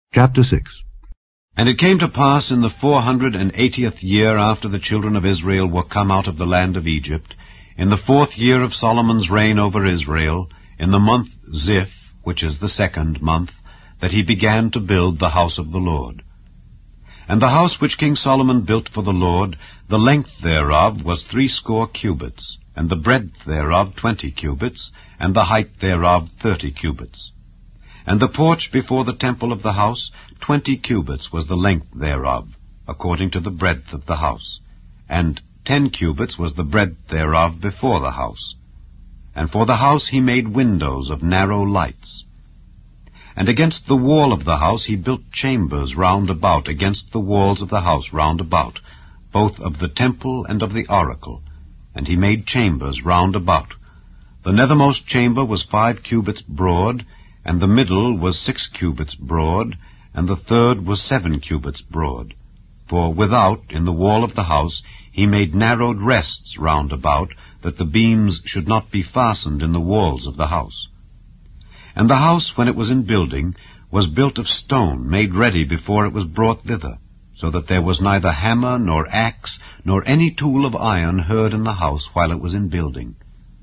Chapter 6. And it came to pass in the 480th year after the children of Israel were come out of the land of Egypt, in the 4th year of Solomon's reign over Israel, in the month Ziph, which is the 2nd month, that he began to build the house of the Lord. And the house which King Solomon built for the Lord, the length thereof was 60 cubits, and the breadth thereof 20 cubits, and the height thereof 30 cubits. And the porch before the temple of the house, 20 cubits was the length thereof, according to the breadth of the house, and 10 cubits was the breadth thereof before the house. And for the house he made windows of narrow lights. And against the wall of the house he built chambers round about against the walls of the house round about, both of the temple and of the oracle, and he made chambers round about. The nethermost chamber was 5 cubits broad, and the middle was 6 cubits broad, and the third was 7 cubits broad. For without, in the wall of the house, he made narrowed rests round about, that the beams should not be fastened in the walls of the house. And the house, when it was in building, was built of stone, made ready before it was brought thither, so that there was neither hammer, nor axe, nor any tool of iron heard in the house while it was in building.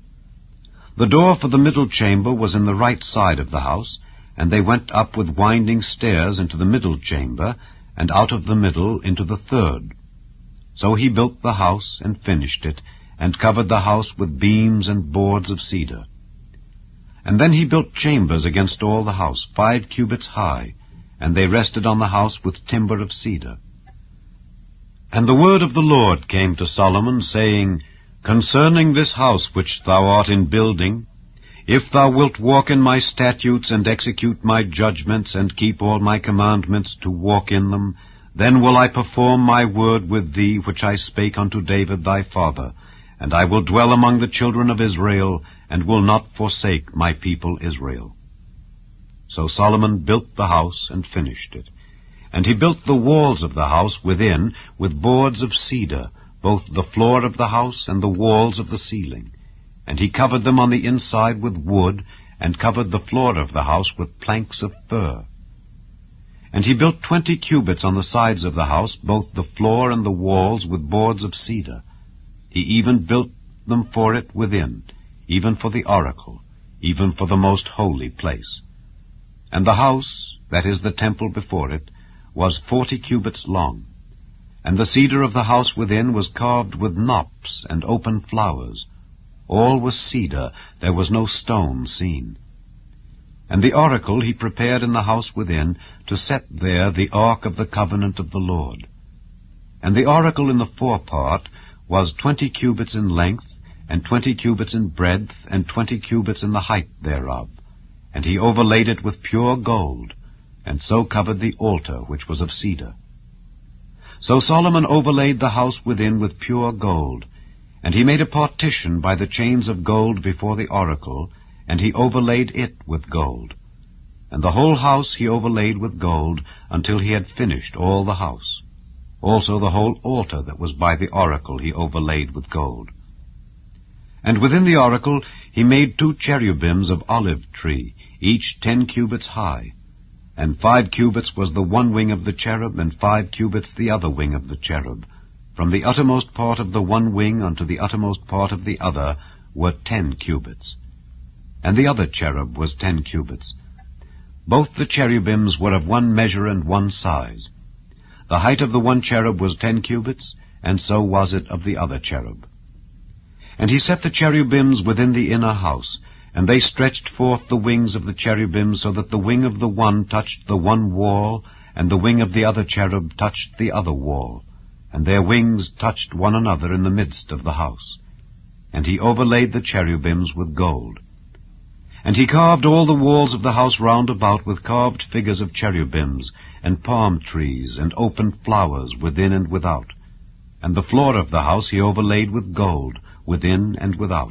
The door for the middle chamber was in the right side of the house, and they went up with winding stairs into the middle chamber, and out of the middle into the third. So he built the house, and finished it, and covered the house with beams and boards of cedar. And then he built chambers against all the house, 5 cubits high, and they rested on the house with timber of cedar. And the word of the Lord came to Solomon, saying, Concerning this house which thou art in building, if thou wilt walk in my statutes, and execute my judgments, and keep all my commandments to walk in them, then will I perform my word with thee which I spake unto David thy father, and I will dwell among the children of Israel, and will not forsake my people Israel. So Solomon built the house, and finished it. And he built the walls of the house within with boards of cedar, both the floor of the house and the walls of the ceiling. And he covered them on the inside with wood, and covered the floor of the house with planks of fir. And he built 20 cubits on the sides of the house, both the floor and the walls, with boards of cedar. He even built them for it within, even for the oracle, even for the most holy place. And the house, that is the temple before it, was 40 cubits long. And the cedar of the house within was carved with knops and open flowers. All was cedar, there was no stone seen. And the oracle he prepared in the house within, to set there the ark of the covenant of the Lord. And the oracle in the forepart was 20 cubits in length, and 20 cubits in breadth, and 20 cubits in the height thereof. And he overlaid it with pure gold, and so covered the altar which was of cedar. So Solomon overlaid the house within with pure gold, and he made a partition by the chains of gold before the oracle, and he overlaid it with gold. And the whole house he overlaid with gold, until he had finished all the house. Also the whole altar that was by the oracle he overlaid with gold. And within the oracle he made 2 cherubims of olive tree, each 10 cubits high. And 5 cubits was the one wing of the cherub, and 5 cubits the other wing of the cherub. From the uttermost part of the one wing unto the uttermost part of the other were 10 cubits. And the other cherub was 10 cubits. Both the cherubims were of one measure and one size. The height of the one cherub was 10 cubits, and so was it of the other cherub. And he set the cherubims within the inner house, and they stretched forth the wings of the cherubims, so that the wing of the one touched the one wall, and the wing of the other cherub touched the other wall, and their wings touched one another in the midst of the house. And he overlaid the cherubims with gold. And he carved all the walls of the house round about with carved figures of cherubims, and palm trees, and open flowers within and without. And the floor of the house he overlaid with gold, within and without.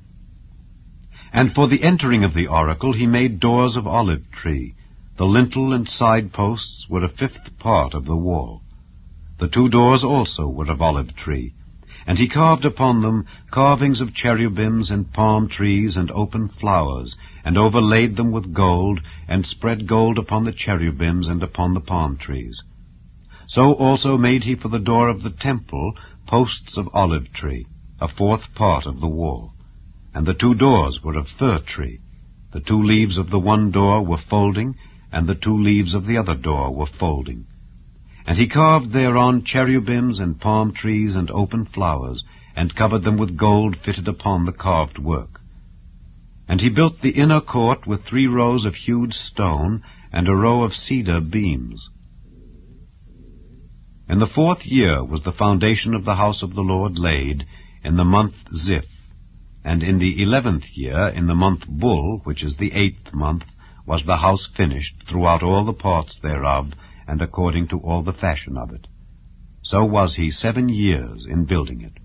And for the entering of the oracle he made doors of olive tree. The lintel and side posts were 1/5 part of the wall. The 2 doors also were of olive tree. And he carved upon them carvings of cherubims and palm trees and open flowers, and overlaid them with gold, and spread gold upon the cherubims and upon the palm trees. So also made he for the door of the temple posts of olive tree, a fourth part of the wall. And the 2 doors were of fir tree. The 2 leaves of the one door were folding, and the 2 leaves of the other door were folding. And he carved thereon cherubims and palm trees and open flowers, and covered them with gold fitted upon the carved work. And he built the inner court with 3 rows of hewed stone, and a row of cedar beams. In the 4th year was the foundation of the house of the Lord laid, in the month Ziph. And in the 11th year, in the month Bul, which is the 8th month, was the house finished throughout all the parts thereof, and according to all the fashion of it. So was he 7 years in building it.